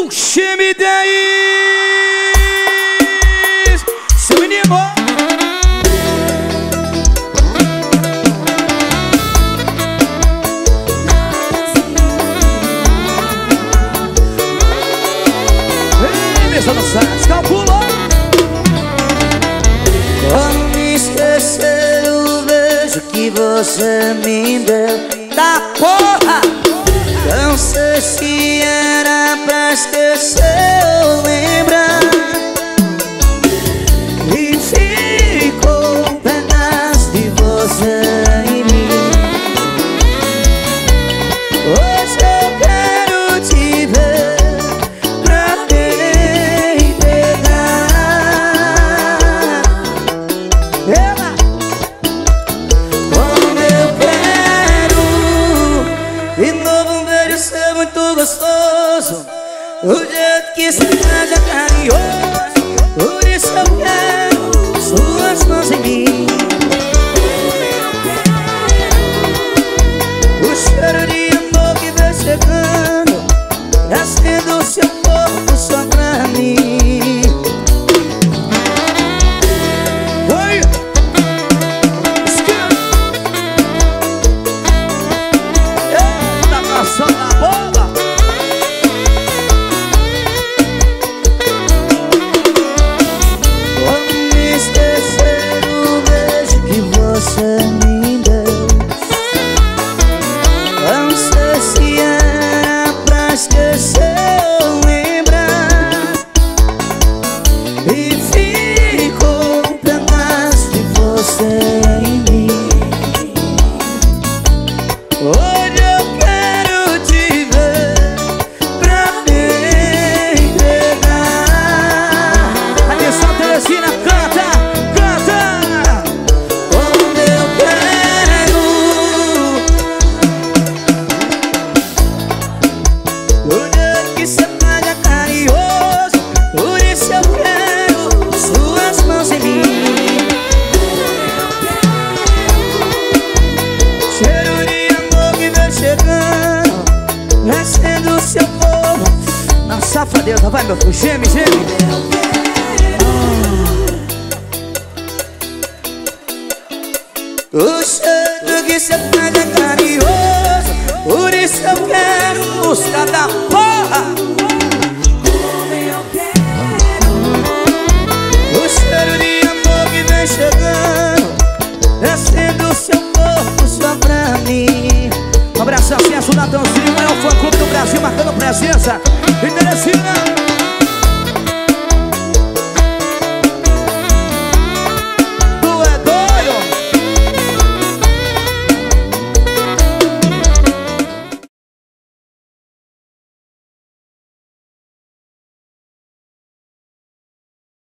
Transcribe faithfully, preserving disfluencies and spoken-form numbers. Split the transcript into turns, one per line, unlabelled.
Fuxime dez, seu menino. Ei, mesa no Santos, calculou.
Como me esquecer, eu vejo que você me deu da porra. Não sei se era pra esquecer ou lembrar. E ficou um pedaço de você em mim. Hoje eu quero te ver pra te entregar. Ela, como eu quero de novo um beijo seu muito gostoso, o jeito que se faz é carinhoso. Por isso eu quero suas mãos em mim. O cheiro de amor que vem chegando, acendo o seu corpo só pra mim.
Oi! Eita, canção da bola!
Como me esquecer o beijo que você me deu. Não sei se era pra esquecer ou lembrar. E ficou um pedaço de você em mim. Hoje eu quero te ver pra me entregar.
Atenção, Teresina, canta, canta!
Como eu quero o jeito que cê faz é carinhoso. Por isso eu quero suas mãos em mim. Cheiro de amor que vem chegando, acendo o seu corpo.
Na safadeza, vai meu filho, geme, geme!
O jeito que cê faz é carinhoso. Por isso eu quero
Música da porra!
o cheiro de amor que vem chegando, acendo o seu corpo só pra mim.
Um abração, acesso, Natãozinho, maior fã-clube do Brasil, marcando presença. E Teresina!